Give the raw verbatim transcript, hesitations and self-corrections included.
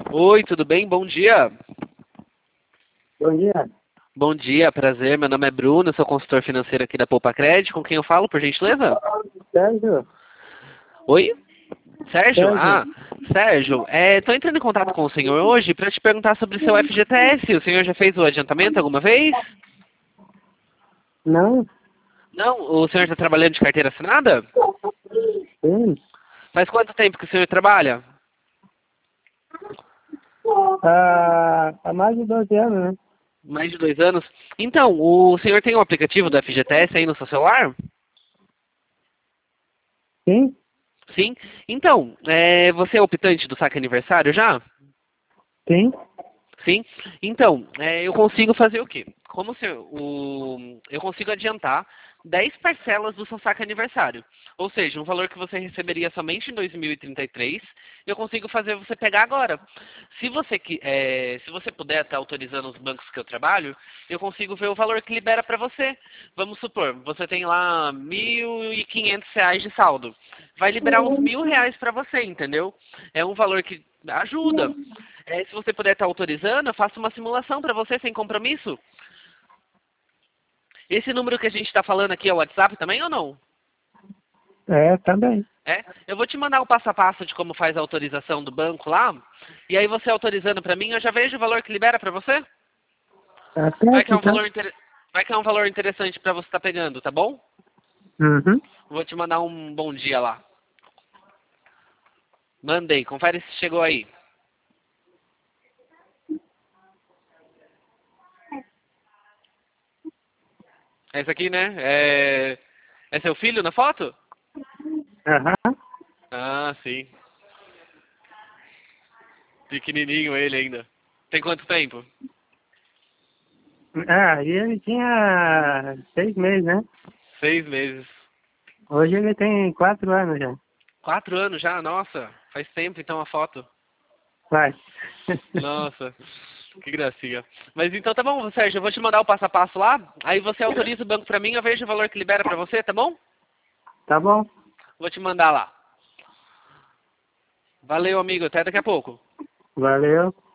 Oi, tudo bem? Bom dia. Bom dia. Bom dia, prazer. Meu nome é Bruno, sou consultor financeiro aqui da Poupa Cred. Com quem eu falo, por gentileza? Sérgio? Oi? Sérgio? Sérgio? Ah, Sérgio, estou entrando em contato com o senhor hoje para te perguntar sobre o seu F G T S. O senhor já fez o adiantamento alguma vez? Não? Não? O senhor está trabalhando de carteira assinada? Sim. Faz quanto tempo que o senhor trabalha? Há, há mais de doze anos, né? Mais de dois anos. Então, o senhor tem um aplicativo do F G T S aí no seu celular? Sim? Sim? Então, é, você é optante do saque aniversário já? Sim? Sim? Então, é, eu consigo fazer o quê? Como se eu, o, eu consigo adiantar dez parcelas do seu saque aniversário. Ou seja, um valor que você receberia somente em dois mil e trinta e três, eu consigo fazer você pegar agora. Se você, que- é, se você puder estar autorizando os bancos que eu trabalho, eu consigo ver o valor que libera para você. Vamos supor, você tem lá mil e quinhentos reais de saldo. Vai liberar uns mil reais para você, entendeu? É um valor que ajuda. É, se você puder estar autorizando, eu faço uma simulação para você sem compromisso. Esse número que a gente está falando aqui é o WhatsApp também ou não? É, também. É? Eu vou te mandar o passo a passo de como faz a autorização do banco lá. E aí você autorizando para mim, eu já vejo o valor que libera para você. Tá Vai que certo, é um então. valor, inter... Vai que é um valor interessante para você estar pegando, tá bom? Uhum. Vou te mandar um bom dia lá. Mandei, confere se chegou aí. É esse aqui, né? É... é seu filho na foto? Aham. Ah, sim. Pequenininho ele ainda. Tem quanto tempo? Ah, e ele tinha seis meses, né? Seis meses. Hoje ele tem quatro anos já. Quatro anos já? Nossa, faz tempo então a foto. Vai. Nossa, que gracinha. Mas então tá bom, Sérgio, eu vou te mandar o passo a passo lá. Aí você autoriza o banco pra mim, eu vejo o valor que libera pra você, tá bom? Tá bom. Vou te mandar lá. Valeu, amigo. Até daqui a pouco. Valeu.